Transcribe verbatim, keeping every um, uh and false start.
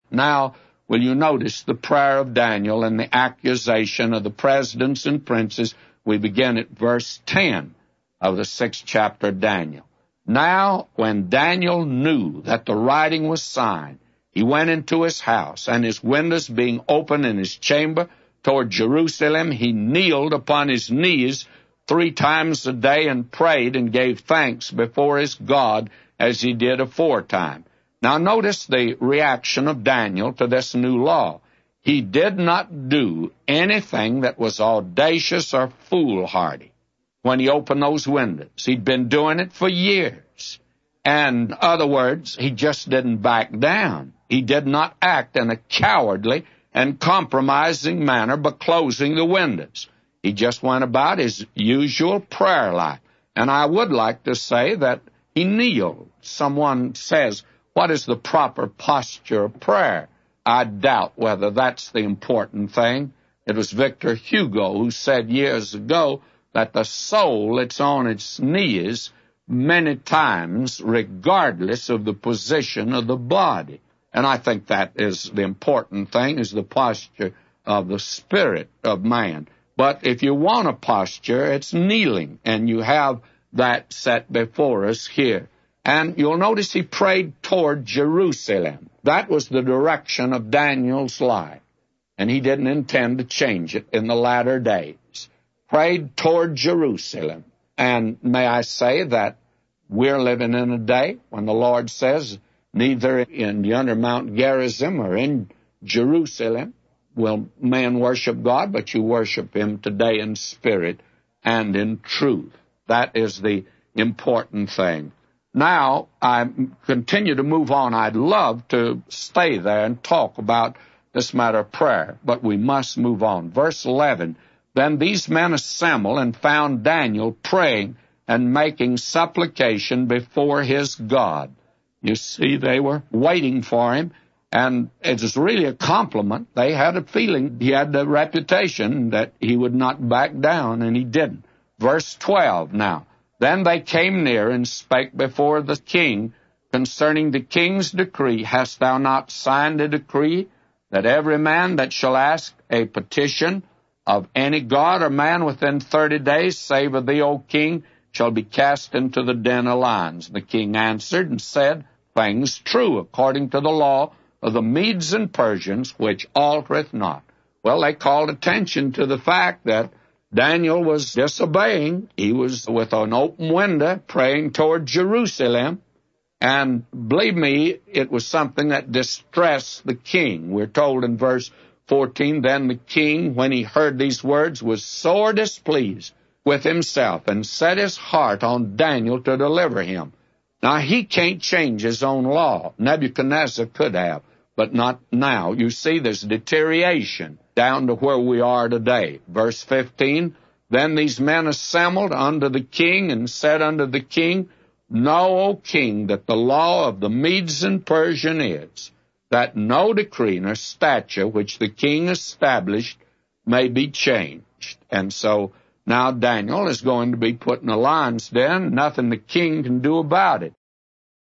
Now, will you notice the prayer of Daniel and the accusation of the presidents and princes? We begin at verse ten of the sixth chapter of Daniel. Now, when Daniel knew that the writing was signed, he went into his house, and his windows being open in his chamber toward Jerusalem, he kneeled upon his knees three times a day and prayed and gave thanks before his God as he did aforetime. Now notice the reaction of Daniel to this new law. He did not do anything that was audacious or foolhardy when he opened those windows. He'd been doing it for years. And in other words, he just didn't back down. He did not act in a cowardly and compromising manner by closing the windows. He just went about his usual prayer life. And I would like to say that he kneeled. Someone says, what is the proper posture of prayer? I doubt whether that's the important thing. It was Victor Hugo who said years ago that the soul is on its knees many times regardless of the position of the body. And I think that is the important thing, is the posture of the spirit of man. But if you want a posture, it's kneeling, and you have that set before us here. And you'll notice he prayed toward Jerusalem. That was the direction of Daniel's life, and he didn't intend to change it in the latter days. Prayed toward Jerusalem. And may I say that we're living in a day when the Lord says, neither in yonder Mount Gerizim or in Jerusalem will man worship God, but you worship him today in spirit and in truth. That is the important thing. Now, I continue to move on. I'd love to stay there and talk about this matter of prayer, but we must move on. Verse eleven, then these men assembled and found Daniel praying and making supplication before his God. You see, they were waiting for him, and it was really a compliment. They had a feeling he had the reputation that he would not back down, and he didn't. Verse twelve now. Then they came near and spake before the king concerning the king's decree. Hast thou not signed a decree that every man that shall ask a petition of any god or man within thirty days, save of thee, O king, shall be cast into the den of lions? The king answered and said, things true, according to the law of the Medes and Persians, which altereth not. Well, they called attention to the fact that Daniel was disobeying. He was with an open window praying toward Jerusalem. And believe me, it was something that distressed the king. We're told in verse fourteen, then the king, when he heard these words, was sore displeased with himself and set his heart on Daniel to deliver him. Now, he can't change his own law. Nebuchadnezzar could have, but not now. You see, there's deterioration down to where we are today. Verse fifteen, then these men assembled unto the king and said unto the king, know, O king, that the law of the Medes and Persians is, that no decree nor statute which the king established may be changed. And so now Daniel is going to be put in a lion's den. Nothing the king can do about it.